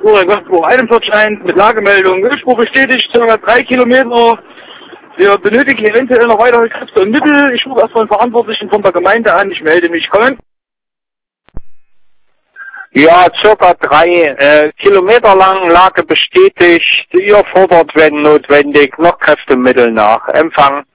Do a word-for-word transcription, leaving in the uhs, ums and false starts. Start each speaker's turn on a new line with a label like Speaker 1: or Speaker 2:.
Speaker 1: Gastbuch einundvierzig eins mit Lagemeldung. Ölspur bestätigt, ca. drei Kilometer. Wir benötigen eventuell noch weitere Kräfte und Mittel. Ich rufe erstmal den Verantwortlichen von der Gemeinde an. Ich melde mich. Kommen.
Speaker 2: Ja, circa drei äh, Kilometer lang, Lage bestätigt. Ihr fordert, wenn notwendig, noch Kräftemittel nach. Empfang.